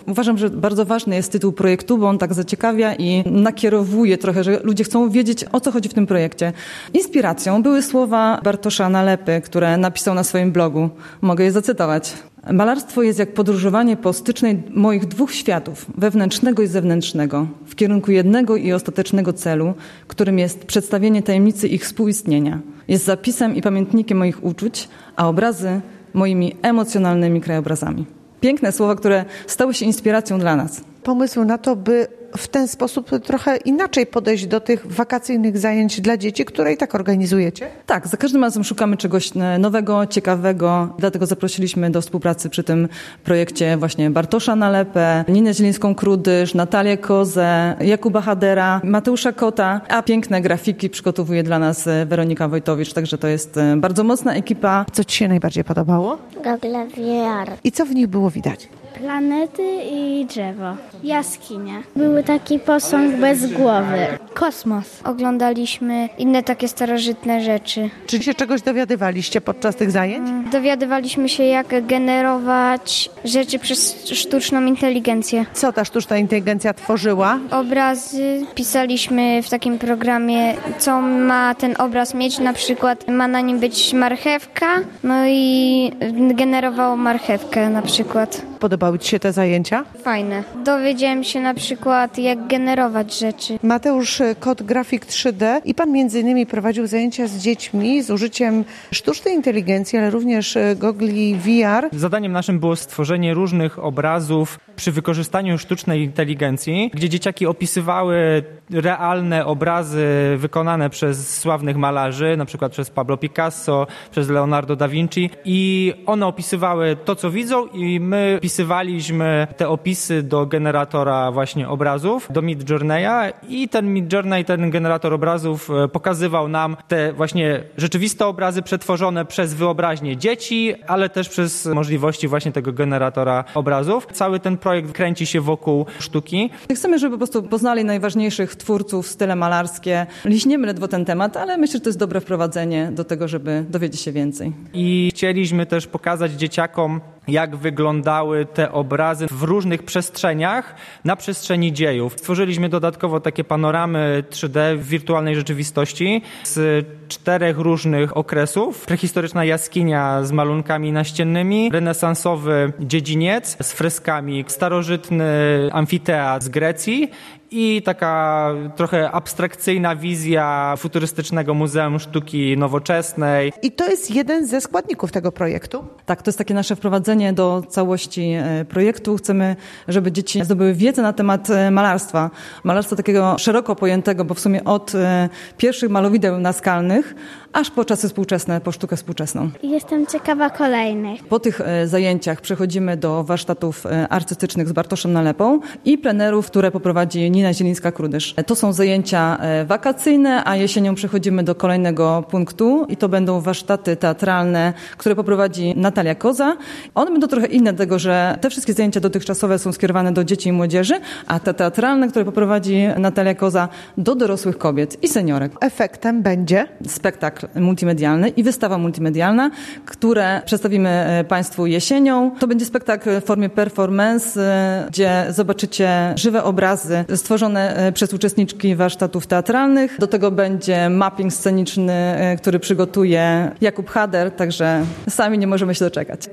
uważam, że bardzo ważny jest tytuł projektu, bo on tak zaciekawia i nakierowuje trochę, że ludzie chcą wiedzieć, o co chodzi w tym projekcie. Inspiracją były słowa Bartosza Nalepy, które napisał na swoim blogu. Mogę je zacytować. Malarstwo jest jak podróżowanie po stycznej moich dwóch światów, wewnętrznego i zewnętrznego, w kierunku jednego i ostatecznego celu, którym jest przedstawienie tajemnicy ich współistnienia. Jest zapisem i pamiętnikiem moich uczuć, a obrazy moimi emocjonalnymi krajobrazami. Piękne słowa, które stały się inspiracją dla nas. Pomysł na to, by w ten sposób trochę inaczej podejść do tych wakacyjnych zajęć dla dzieci, które i tak organizujecie? Tak, za każdym razem szukamy czegoś nowego, ciekawego. Dlatego zaprosiliśmy do współpracy przy tym projekcie właśnie Bartosza Nalepę, Ninę Zielińską-Krudysz, Natalię Kozę, Jakuba Hadera, Mateusza Kota, a piękne grafiki przygotowuje dla nas Weronika Wojtowicz, także to jest bardzo mocna ekipa. Co ci się najbardziej podobało? Gogle VR. I co w nich było widać? Planety i drzewo. Jaskinie. Był taki posąg bez głowy. Kosmos. Oglądaliśmy inne takie starożytne rzeczy. Czy się czegoś dowiadywaliście podczas tych zajęć? Dowiadywaliśmy się, jak generować rzeczy przez sztuczną inteligencję. Co ta sztuczna inteligencja tworzyła? Obrazy pisaliśmy w takim programie, co ma ten obraz mieć. Na przykład ma na nim być marchewka, no i generowało marchewkę na przykład. Podobały ci się te zajęcia? Fajne. Dowiedziałem się na przykład, jak generować rzeczy. Mateusz Kot, grafik 3D, i pan między innymi prowadził zajęcia z dziećmi z użyciem sztucznej inteligencji, ale również gogli VR. Zadaniem naszym było stworzenie różnych obrazów przy wykorzystaniu sztucznej inteligencji, gdzie dzieciaki opisywały realne obrazy wykonane przez sławnych malarzy, na przykład przez Pablo Picasso, przez Leonardo da Vinci, i one opisywały to, co widzą, i my wpisywaliśmy te opisy do generatora właśnie obrazów, do Midjourneya, i ten Midjourney, ten generator obrazów pokazywał nam te właśnie rzeczywiste obrazy przetworzone przez wyobraźnię dzieci, ale też przez możliwości właśnie tego generatora obrazów. Cały ten projekt kręci się wokół sztuki. Chcemy, żeby po prostu poznali najważniejszych twórców, style malarskie. Liźniemy ledwo ten temat, ale myślę, że to jest dobre wprowadzenie do tego, żeby dowiedzieć się więcej. I chcieliśmy też pokazać dzieciakom, jak wyglądały te obrazy w różnych przestrzeniach na przestrzeni dziejów. Stworzyliśmy dodatkowo takie panoramy 3D w wirtualnej rzeczywistości z 4 różnych okresów. Prehistoryczna jaskinia z malunkami naściennymi, renesansowy dziedziniec z freskami, starożytny amfiteatr z Grecji i taka trochę abstrakcyjna wizja futurystycznego Muzeum Sztuki Nowoczesnej. I to jest jeden ze składników tego projektu? Tak, to jest takie nasze wprowadzenie do całości projektu. Chcemy, żeby dzieci zdobyły wiedzę na temat malarstwa. Malarstwa takiego szeroko pojętego, bo w sumie od pierwszych malowideł naskalnych, aż po czasy współczesne, po sztukę współczesną. Jestem ciekawa kolejnych. Po tych zajęciach przechodzimy do warsztatów artystycznych z Bartoszem Nalepą i plenerów, które poprowadzi Nina Zielińska-Krudysz. To są zajęcia wakacyjne, a jesienią przechodzimy do kolejnego punktu i to będą warsztaty teatralne, które poprowadzi Natalia Koza. One będą trochę inne, dlatego że te wszystkie zajęcia dotychczasowe są skierowane do dzieci i młodzieży, a te teatralne, które poprowadzi Natalia Koza, do dorosłych kobiet i seniorek. Efektem będzie Spektakl multimedialny i wystawa multimedialna, które przedstawimy Państwu jesienią. To będzie spektakl w formie performance, gdzie zobaczycie żywe obrazy stworzone przez uczestniczki warsztatów teatralnych. Do tego będzie mapping sceniczny, który przygotuje Jakub Hader, także sami nie możemy się doczekać.